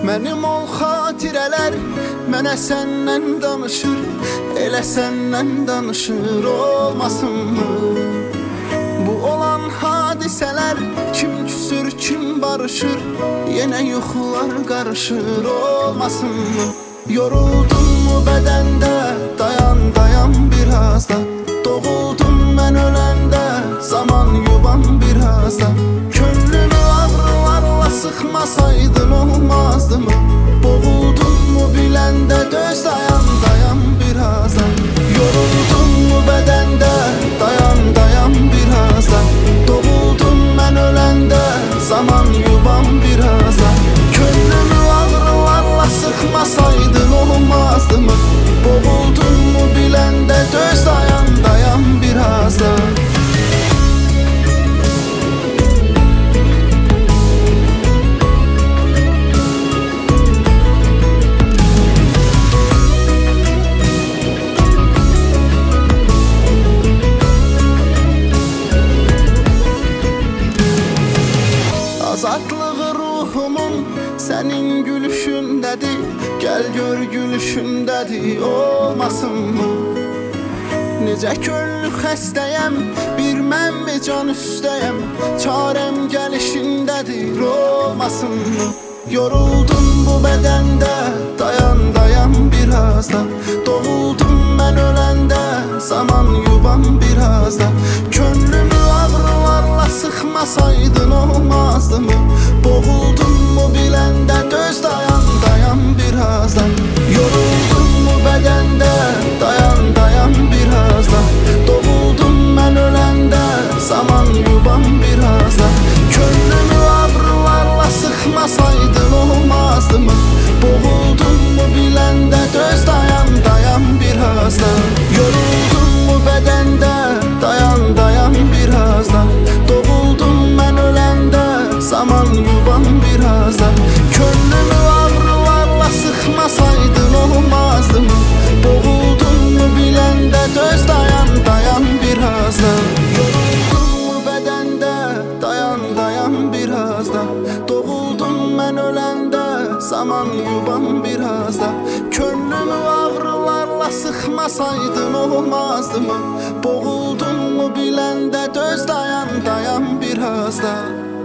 Mənim ol xatirələr mənə səndən danışır, elə səndən danışır olmasınmı? Bu olan hadisələr kim küsür, kim barışır, yenə yuxular qarışır olmasınmı? Yoruldum mu bədəndə, dayan dayan biraz da. Doğuldum mən öləndə, zaman yuban biraz da. Könlümü ağrılarla sıxmasaydın olmazdı mı? Boğuldun mu biləndə, döz dayan dayan biraz da. Yoruldum mu bədəndə, dayan dayan biraz da. Doğuldum mən öləndə, zaman yuban biraz da. Könlümü ağrılarla sıxmasaydın olmazdı mı? Boğuldun mu biləndə, döz dayan dayan biraz da. Azadlığı ruhumun sənin gülüşündədir, gəl gör gülüşündədir olmasınmı? Necə könlü xəstəyəm, bir mən mi can üstəyəm, çarəm gəlişindədir olmasınmı? Yoruldum bu bədəndə, dayan dayan biraz da. Doğuldum mən öləndə, zaman yuban biraz da. Könlümü ağrılarla sıxmasaydın olmazdı mı? Boğuldum mu biləndə, döz dayan dayan biraz da. Yoruldum mu bədəndə, dayan dayan biraz da. Doğuldum mən öləndə, zaman yuban biraz da. Könlümü ağrılarla sıxmasaydın olmazdı mı? Boğuldum mu biləndə, döz dayan dayan biraz da. Yoruldum mu bədəndə, dayan dayan biraz da. Doğuldum mən öləndə, zaman yuban biraz da. Könlümü ağrılarla sıxmasaydın olmazdı mı? Boğuldum mu biləndə, döz dayan dayan biraz da. Yoruldum mu bədəndə, dayan dayan biraz da. Doğuldum mən öləndə, zaman yuban biraz da. Könlümü ağrılarla sıxmasaydın olmazdı mı? Boğuldum mu biləndə, döz dayan dayan biraz da.